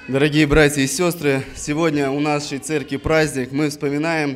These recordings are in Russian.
Дорогие братья и сестры, сегодня у нашей церкви праздник. Мы вспоминаем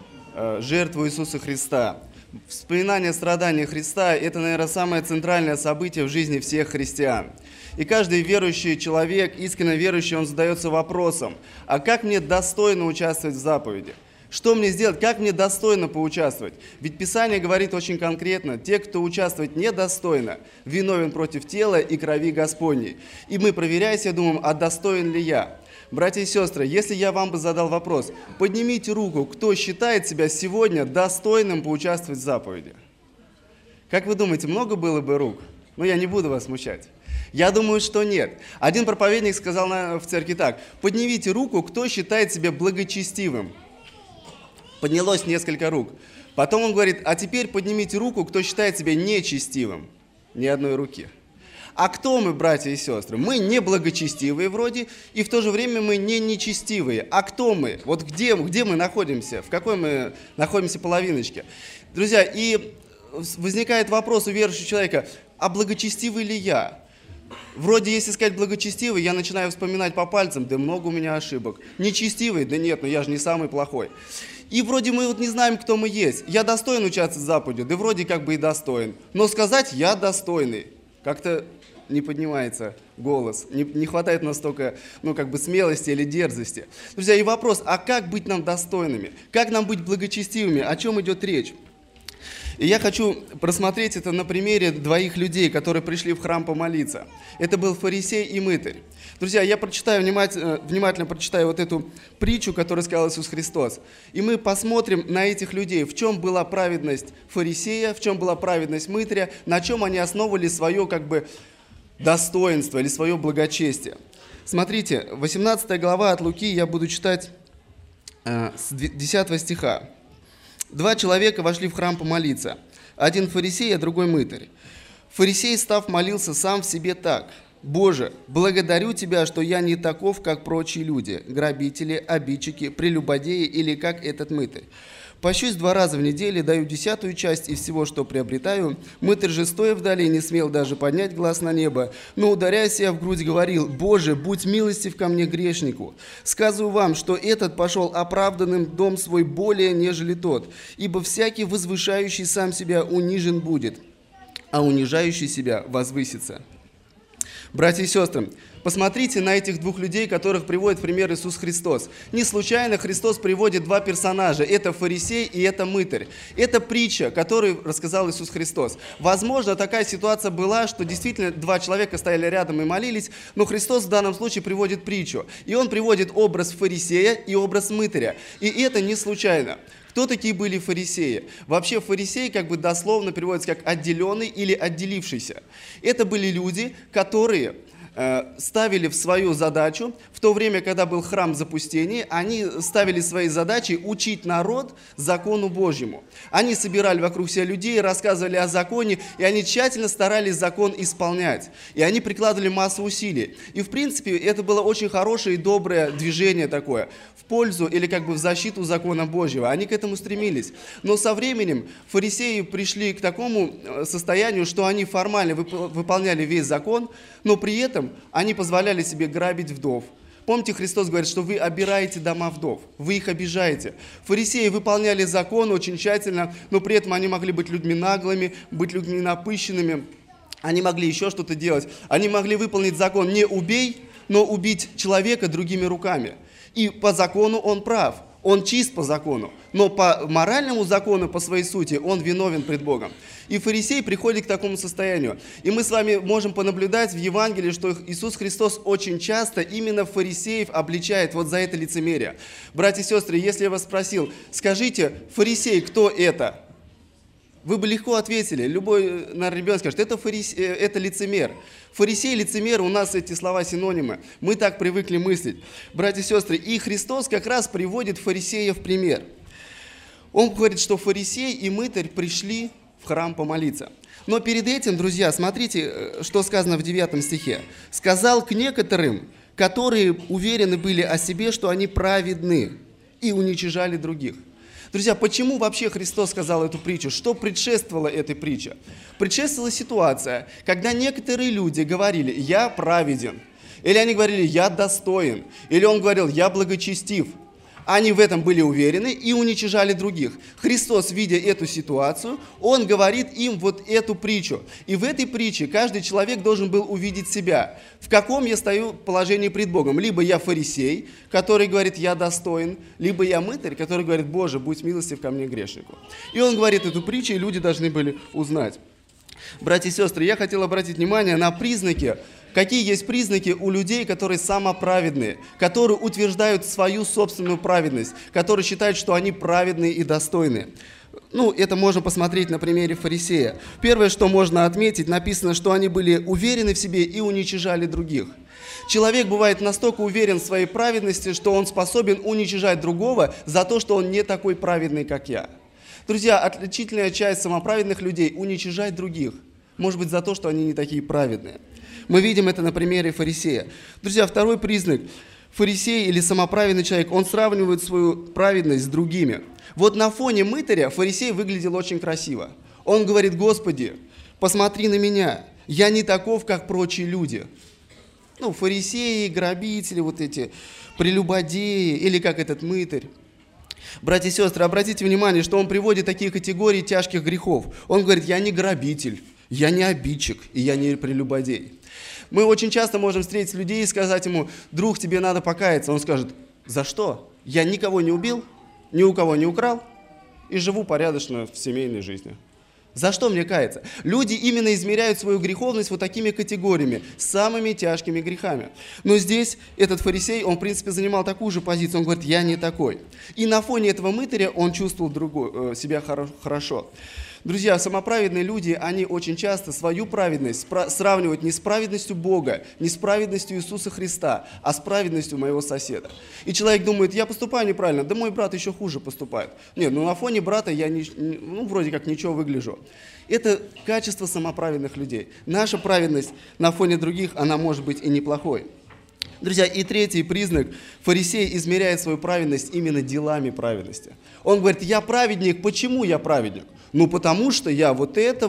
жертву Иисуса Христа. Вспоминание страдания Христа – это, наверное, самое центральное событие в жизни всех христиан. И каждый верующий человек, искренне верующий, он задается вопросом: а как мне достойно участвовать в заповеди? Что мне сделать? Как мне достойно поучаствовать? Ведь Писание говорит очень конкретно: те, кто участвовать недостойно, виновен против тела и крови Господней. И мы, проверяя себя, думаем, а достоин ли я? Братья и сестры, если я вам бы задал вопрос, поднимите руку, кто считает себя сегодня достойным поучаствовать в заповеди? Как вы думаете, много было бы рук? Ну, я не буду вас смущать. Я думаю, что нет. Один проповедник сказал в церкви так: поднимите руку, кто считает себя благочестивым. Поднялось несколько рук. Потом он говорит: а теперь поднимите руку, кто считает себя нечестивым. Ни одной руки. А кто мы, братья и сестры? Мы не благочестивые вроде, и в то же время мы не нечестивые. А кто мы? Вот где мы находимся? В какой мы находимся половиночке? Друзья, и возникает вопрос у верующего человека: а благочестивый ли я? Вроде, если сказать благочестивый, я начинаю вспоминать по пальцам: да много у меня ошибок. Нечестивый? Да нет, но я же не самый плохой. И вроде мы вот не знаем, кто мы есть. Я достоин участвовать в заповеди? Да вроде как бы и достоин. Но сказать «я достойный» как-то не поднимается голос. Не хватает настолько, смелости или дерзости. Друзья, и вопрос: а как быть нам достойными? Как нам быть благочестивыми? О чем идет речь? И я хочу просмотреть это на примере двоих людей, которые пришли в храм помолиться. Это был фарисей и мытарь. Друзья, я внимательно прочитаю вот эту притчу, которую сказал Иисус Христос. И мы посмотрим на этих людей, в чем была праведность фарисея, в чем была праведность мытаря, на чем они основывали свое достоинство или свое благочестие. Смотрите, 18 глава от Луки, я буду читать с 10 стиха. Два человека вошли в храм помолиться. Один фарисей, а другой мытарь. Фарисей, став, молился сам в себе так: «Боже, благодарю Тебя, что я не таков, как прочие люди, грабители, обидчики, прелюбодеи или как этот мытарь. Пощусь 2 раза в неделю, даю 10-ю часть из всего, что приобретаю. Мытарь же, стоя вдали, не смел даже поднять глаз на небо, но, ударяя себя в грудь, говорил: Боже, будь милостив ко мне, грешнику. Сказываю вам, что этот пошел оправданным в дом свой более, нежели тот, ибо всякий возвышающий сам себя унижен будет, а унижающий себя возвысится». Братья и сестры, посмотрите на этих двух людей, которых приводит в пример Иисус Христос. Не случайно Христос приводит два персонажа. Это фарисей и это мытарь. Это притча, которую рассказал Иисус Христос. Возможно, такая ситуация была, что действительно два человека стояли рядом и молились, но Христос в данном случае приводит притчу. И Он приводит образ фарисея и образ мытаря. И это не случайно. Кто такие были фарисеи? Вообще фарисей дословно переводится как «отделенный» или «отделившийся». Это были люди, которые ставили в свою задачу, в то время, когда был храм в запустении, они ставили своей задачей учить народ закону Божьему. Они собирали вокруг себя людей, рассказывали о законе, и они тщательно старались закон исполнять. И они прикладывали массу усилий. И, в принципе, это было очень хорошее и доброе движение такое, в пользу или в защиту закона Божьего. Они к этому стремились. Но со временем фарисеи пришли к такому состоянию, что они формально выполняли весь закон, но при этом они позволяли себе грабить вдов. Помните, Христос говорит, что вы обираете дома вдов, вы их обижаете. Фарисеи выполняли закон очень тщательно, но при этом они могли быть людьми наглыми, быть людьми напыщенными, они могли еще что-то делать. Они могли выполнить закон «не убей», но убить человека другими руками. И по закону он прав, он чист по закону, но по моральному закону, по своей сути, он виновен пред Богом. И фарисей приходит к такому состоянию. И мы с вами можем понаблюдать в Евангелии, что Иисус Христос очень часто именно фарисеев обличает вот за это лицемерие. Братья и сестры, если я вас спросил: скажите, фарисей, кто это? Вы бы легко ответили. Любой, наверное, ребенок скажет: это лицемер. Фарисей, лицемер, у нас эти слова синонимы. Мы так привыкли мыслить. Братья и сестры, и Христос как раз приводит фарисея в пример. Он говорит, что фарисей и мытарь пришли в храм помолиться. Но перед этим, друзья, смотрите, что сказано в 9 стихе. «Сказал к некоторым, которые уверены были о себе, что они праведны, и уничижали других». Друзья, почему вообще Христос сказал эту притчу? Что предшествовало этой притче? Предшествовала ситуация, когда некоторые люди говорили: «Я праведен». Или они говорили «я достоин», или он говорил «я благочестив». Они в этом были уверены и уничижали других. Христос, видя эту ситуацию, Он говорит им вот эту притчу. И в этой притче каждый человек должен был увидеть себя. В каком я стою положении пред Богом. Либо я фарисей, который говорит «я достоин», либо я мытарь, который говорит «Боже, будь милостив ко мне, грешнику». И он говорит эту притчу, и люди должны были узнать. Братья и сестры, я хотел обратить внимание на признаки. Какие есть признаки у людей, которые самоправедные, которые утверждают свою собственную праведность, которые считают, что они праведные и достойные? Это можно посмотреть на примере фарисея. Первое, что можно отметить, написано, что они были уверены в себе и уничижали других. Человек бывает настолько уверен в своей праведности, что он способен уничижать другого за то, что он не такой праведный, как я. Друзья, отличительная часть самоправедных людей – уничижать других. Может быть, за то, что они не такие праведные. Мы видим это на примере фарисея. Друзья, второй признак. Фарисей или самоправедный человек, он сравнивает свою праведность с другими. Вот на фоне мытаря фарисей выглядел очень красиво. Он говорит: «Господи, посмотри на меня, я не таков, как прочие люди». Фарисеи, грабители, вот эти прелюбодеи, или как этот мытарь. Братья и сестры, обратите внимание, что он приводит такие категории тяжких грехов. Он говорит: «Я не грабитель, я не обидчик, и я не прелюбодей». Мы очень часто можем встретить людей и сказать ему: «Друг, тебе надо покаяться». Он скажет: «За что? Я никого не убил, ни у кого не украл и живу порядочно в семейной жизни. За что мне каяться?» Люди именно измеряют свою греховность вот такими категориями, самыми тяжкими грехами. Но здесь этот фарисей, он в принципе занимал такую же позицию. Он говорит: «Я не такой». И на фоне этого мытаря он чувствовал себя хорошо. Друзья, самоправедные люди, они очень часто свою праведность сравнивают не с праведностью Бога, не с праведностью Иисуса Христа, а с праведностью моего соседа. И человек думает: «Я поступаю неправильно, да мой брат еще хуже поступает. Нет, на фоне брата я вроде как ничего выгляжу». Это качество самоправедных людей. Наша праведность на фоне других, она может быть и неплохой. Друзья, и третий признак. Фарисей измеряет свою праведность именно делами праведности. Он говорит: «Я праведник». Почему я праведник? Потому что я вот это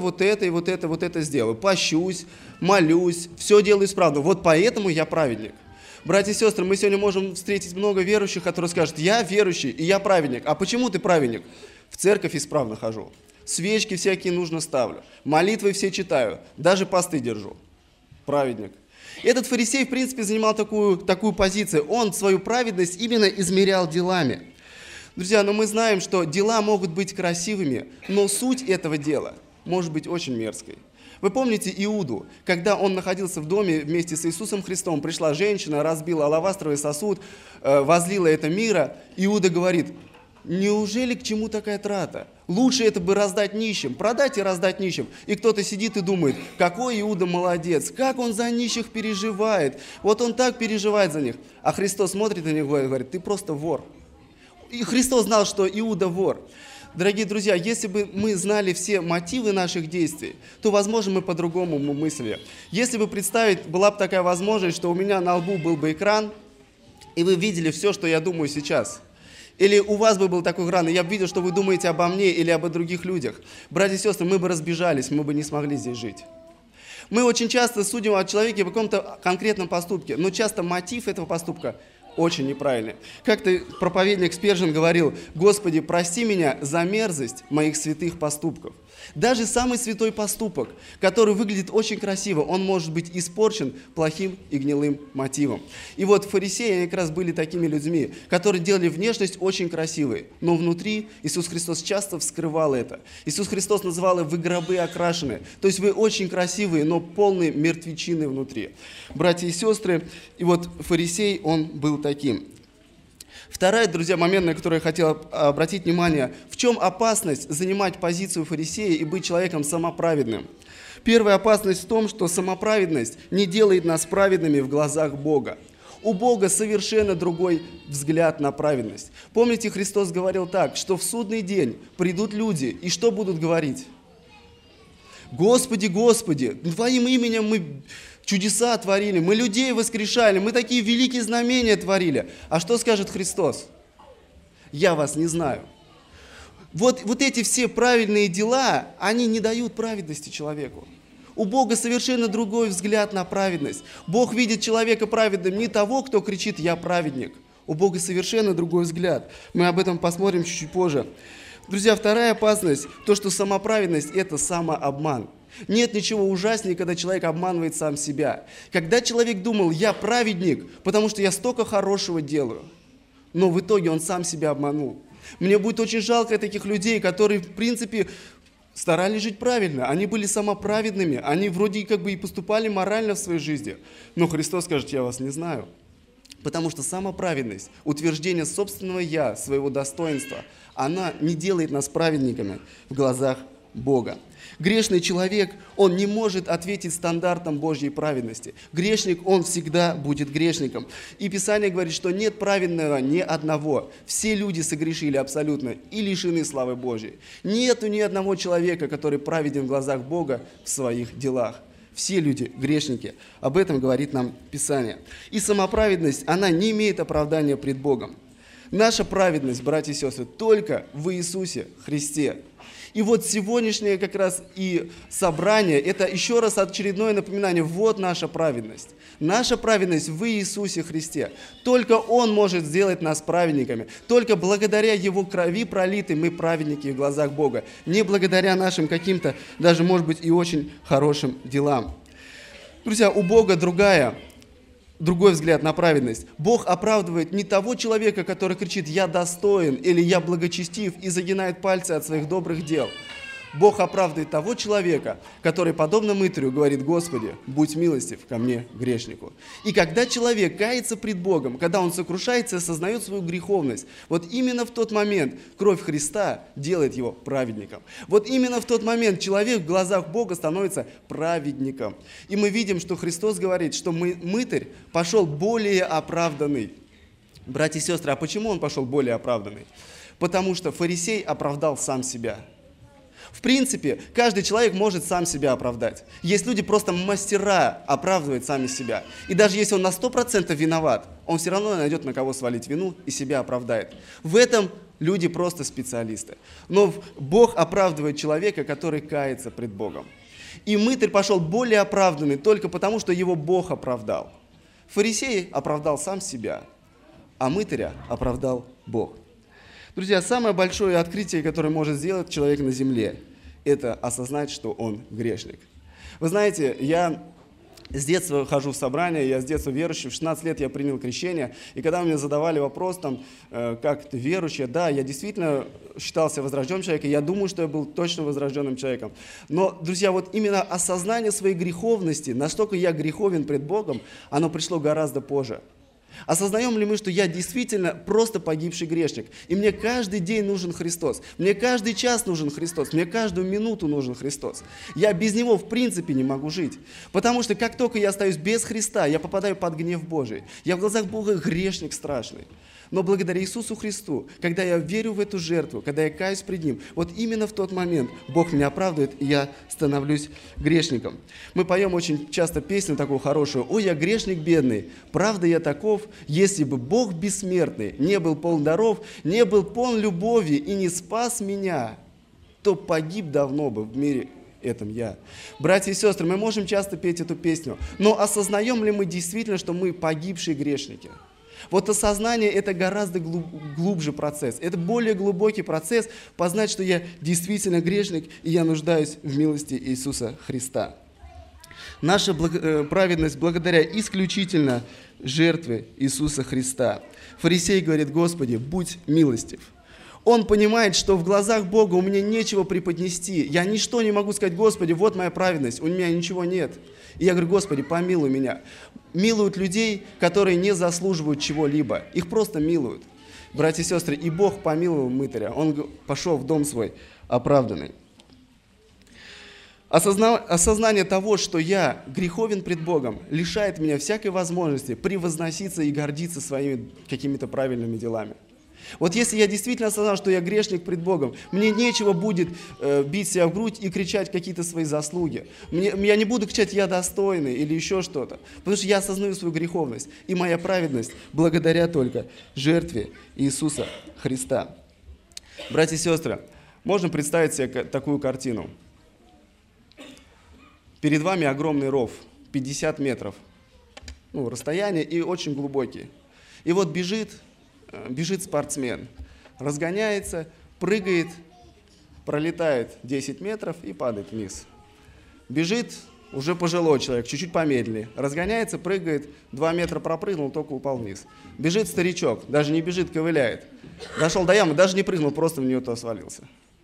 сделаю. Пощусь, молюсь, все делаю исправно. Вот поэтому я праведник. Братья и сестры, мы сегодня можем встретить много верующих, которые скажут: «Я верующий, и я праведник». А почему ты праведник? В церковь исправно хожу. Свечки всякие нужно ставлю. Молитвы все читаю. Даже посты держу. Праведник. Этот фарисей, в принципе, занимал такую позицию. Он свою праведность именно измерял делами. Друзья, но мы знаем, что дела могут быть красивыми, но суть этого дела может быть очень мерзкой. Вы помните Иуду, когда он находился в доме вместе с Иисусом Христом, пришла женщина, разбила алавастровый сосуд, возлила это мира. Иуда говорит: «Неужели к чему такая трата? Лучше это бы раздать нищим, продать и раздать нищим». И кто-то сидит и думает: какой Иуда молодец, как он за нищих переживает, вот он так переживает за них. А Христос смотрит на него и говорит: «Ты просто вор». И Христос знал, что Иуда вор. Дорогие друзья, если бы мы знали все мотивы наших действий, то, возможно, мы по-другому мыслили. Если бы была бы такая возможность, что у меня на лбу был бы экран, и вы видели все, что я думаю сейчас. Или у вас бы был такой экран, и я бы видел, что вы думаете обо мне или об других людях. Братья и сестры, мы бы разбежались, мы бы не смогли здесь жить. Мы очень часто судим о человеке по каком-то конкретном поступке, но часто мотив этого поступка очень неправильный. Как-то проповедник Спержин говорил: «Господи, прости меня за мерзость моих святых поступков». Даже самый святой поступок, который выглядит очень красиво, он может быть испорчен плохим и гнилым мотивом. И вот фарисеи, они как раз были такими людьми, которые делали внешность очень красивой, но внутри Иисус Христос часто вскрывал это. Иисус Христос называл их: «Вы гробы окрашены». То есть вы очень красивые, но полные мертвечины внутри. Братья и сестры, и вот фарисей, он был таким. Второй, друзья, момент, на который я хотел обратить внимание: в чем опасность занимать позицию фарисея и быть человеком самоправедным? Первая опасность в том, что самоправедность не делает нас праведными в глазах Бога. У Бога совершенно другой взгляд на праведность. Помните, Христос говорил так, что в судный день придут люди, и что будут говорить? «Господи, Господи, Твоим именем мы чудеса творили, мы людей воскрешали, мы такие великие знамения творили». А что скажет Христос? «Я вас не знаю». Вот эти все правильные дела, они не дают праведности человеку. У Бога совершенно другой взгляд на праведность. Бог видит человека праведным не того, кто кричит «я праведник». У Бога совершенно другой взгляд. Мы об этом посмотрим чуть-чуть позже. Друзья, вторая опасность, то, что самоправедность – это самообман. Нет ничего ужаснее, когда человек обманывает сам себя. Когда человек думал «я праведник, потому что я столько хорошего делаю», но в итоге он сам себя обманул. Мне будет очень жалко таких людей, которые, в принципе, старались жить правильно. Они были самоправедными, они вроде как бы и поступали морально в своей жизни. Но Христос скажет: я вас не знаю. Потому что самоправедность, утверждение собственного «я», своего достоинства, она не делает нас праведниками в глазах Бога. Грешный человек, он не может ответить стандартам Божьей праведности. Грешник, он всегда будет грешником. И Писание говорит, что нет праведного ни одного. Все люди согрешили абсолютно и лишены славы Божьей. Нету ни одного человека, который праведен в глазах Бога в своих делах. Все люди грешники. Об этом говорит нам Писание. И самоправедность, она не имеет оправдания пред Богом. Наша праведность, братья и сестры, только в Иисусе Христе. И вот сегодняшнее как раз и собрание, это еще раз очередное напоминание, вот наша праведность. Наша праведность в Иисусе Христе. Только Он может сделать нас праведниками. Только благодаря Его крови пролитой мы праведники в глазах Бога. Не благодаря нашим каким-то, даже может быть и очень хорошим делам. Друзья, у Бога другой взгляд на праведность. Бог оправдывает не того человека, который кричит «я достоин» или «я благочестив» и загинает пальцы от своих добрых дел. Бог оправдывает того человека, который, подобно мытарю, говорит: «Господи, будь милостив ко мне, грешнику». И когда человек кается пред Богом, когда он сокрушается и осознает свою греховность, вот именно в тот момент кровь Христа делает его праведником. Вот именно в тот момент человек в глазах Бога становится праведником. И мы видим, что Христос говорит, что мытарь пошел более оправданный. Братья и сестры, а почему он пошел более оправданный? Потому что фарисей оправдал сам себя. В принципе, каждый человек может сам себя оправдать. Есть люди просто мастера оправдывать сами себя. И даже если он на 100% виноват, он все равно найдет на кого свалить вину и себя оправдает. В этом люди просто специалисты. Но Бог оправдывает человека, который кается пред Богом. И мытарь пошел более оправданный только потому, что его Бог оправдал. Фарисей оправдал сам себя, а мытаря оправдал Бог. Друзья, самое большое открытие, которое может сделать человек на земле, это осознать, что он грешник. Вы знаете, я с детства хожу в собрания, я с детства верующий, в 16 лет я принял крещение, и когда мне задавали вопрос, как ты верующий, да, я действительно считался возрожденным человеком, я думаю, что я был точно возрожденным человеком. Но, друзья, вот именно осознание своей греховности, настолько я греховен пред Богом, оно пришло гораздо позже. Осознаем ли мы, что я действительно просто погибший грешник, и мне каждый день нужен Христос, мне каждый час нужен Христос, мне каждую минуту нужен Христос. Я без Него в принципе не могу жить, потому что как только я остаюсь без Христа, я попадаю под гнев Божий. Я в глазах Бога грешник страшный. Но благодаря Иисусу Христу, когда я верю в эту жертву, когда я каюсь пред Ним, вот именно в тот момент Бог меня оправдывает, и я становлюсь грешником. Мы поем очень часто песню такую хорошую: «Ой, я грешник бедный, правда я таков, если бы Бог бессмертный не был полн даров, не был полн любови и не спас меня, то погиб давно бы в мире этом я». Братья и сестры, мы можем часто петь эту песню, но осознаем ли мы действительно, что мы погибшие грешники? Вот осознание – это гораздо глубже процесс, это более глубокий процесс познать, что я действительно грешник, и я нуждаюсь в милости Иисуса Христа. Наша праведность благодаря исключительно жертве Иисуса Христа. Фарисей говорит: «Господи, будь милостив». Он понимает, что в глазах Бога у меня нечего преподнести. Я ничто не могу сказать: «Господи, вот моя праведность», у меня ничего нет. И я говорю: «Господи, помилуй меня». Милуют людей, которые не заслуживают чего-либо. Их просто милуют. Братья и сестры, и Бог помиловал мытаря. Он пошел в дом свой оправданный. Осознание того, что я греховен пред Богом, лишает меня всякой возможности превозноситься и гордиться своими какими-то правильными делами. Вот если я действительно осознал, что я грешник пред Богом, мне нечего будет бить себя в грудь и кричать какие-то свои заслуги. Я не буду кричать: «я достойный» или еще что-то, потому что я осознаю свою греховность. И моя праведность благодаря только жертве Иисуса Христа. Братья и сестры, можно представить себе такую картину. Перед вами огромный ров, 50 метров, расстояние и очень глубокий. И вот бежит спортсмен, разгоняется, прыгает, пролетает 10 метров и падает вниз. Бежит уже пожилой человек, чуть-чуть помедленнее, разгоняется, прыгает, 2 метра пропрыгнул, только упал вниз. Бежит старичок, даже не бежит, ковыляет. Дошел до ямы, даже не прыгнул, просто в нее-то свалился.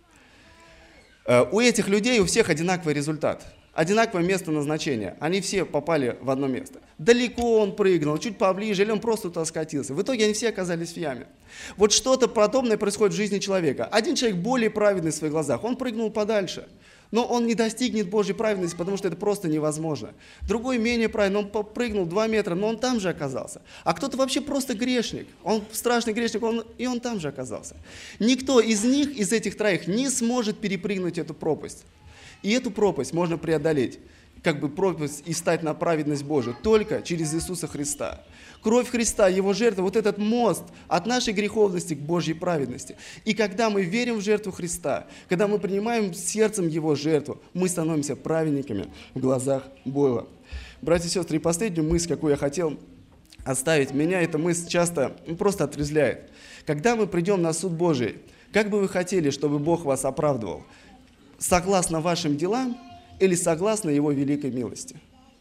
У этих людей у всех одинаковый результат. Одинаковое место назначения. Они все попали в одно место. Далеко он прыгнул, чуть поближе, или он просто туда скатился. В итоге они все оказались в яме. Вот что-то подобное происходит в жизни человека. Один человек более праведный в своих глазах, он прыгнул подальше. Но он не достигнет Божьей праведности, потому что это просто невозможно. Другой менее праведный, он попрыгнул 2 метра, но он там же оказался. А кто-то вообще просто грешник, он страшный грешник, и он там же оказался. Никто из них, из этих троих, не сможет перепрыгнуть эту пропасть. И эту пропасть можно преодолеть, пропасть и стать на праведность Божию, только через Иисуса Христа. Кровь Христа, Его жертва, вот этот мост от нашей греховности к Божьей праведности. И когда мы верим в жертву Христа, когда мы принимаем сердцем Его жертву, мы становимся праведниками в глазах Бога. Братья и сестры, и последнюю мысль, какую я хотел оставить, меня эта мысль часто просто отрезвляет. Когда мы придем на суд Божий, как бы вы хотели, чтобы Бог вас оправдывал? Согласно вашим делам или согласно Его великой милости?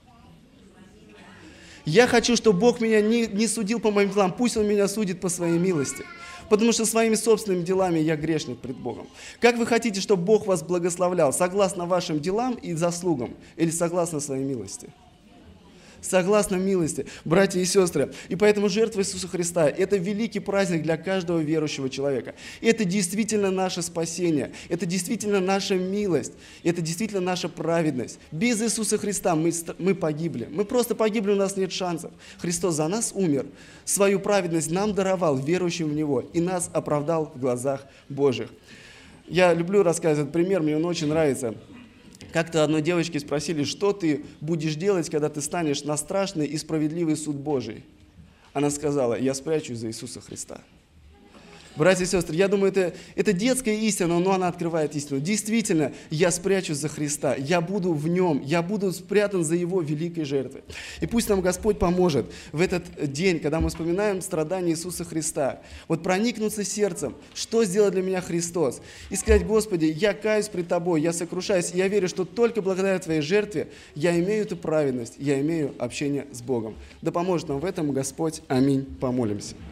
Я хочу, чтобы Бог меня не судил по моим делам, пусть Он меня судит по своей милости. Потому что своими собственными делами я грешник пред Богом. Как вы хотите, чтобы Бог вас благословлял? Согласно вашим делам и заслугам или согласно своей милости? Согласно милости, братья и сестры. И поэтому жертва Иисуса Христа – это великий праздник для каждого верующего человека. Это действительно наше спасение, это действительно наша милость, это действительно наша праведность. Без Иисуса Христа мы погибли. Мы просто погибли, у нас нет шансов. Христос за нас умер, свою праведность нам даровал, верующим в Него, и нас оправдал в глазах Божьих. Я люблю рассказывать этот пример, мне он очень нравится. Как-то одной девочке спросили, что ты будешь делать, когда ты станешь на страшный и справедливый суд Божий. Она сказала, я спрячусь за Иисуса Христа. Братья и сестры, я думаю, это детская истина, но она открывает истину. Действительно, я спрячусь за Христа, я буду в Нем, я буду спрятан за Его великой жертвой. И пусть нам Господь поможет в этот день, когда мы вспоминаем страдания Иисуса Христа, вот проникнуться сердцем, что сделал для меня Христос, и сказать, Господи, я каюсь пред Тобой, я сокрушаюсь, и я верю, что только благодаря Твоей жертве я имею эту праведность, я имею общение с Богом. Да поможет нам в этом Господь. Аминь. Помолимся.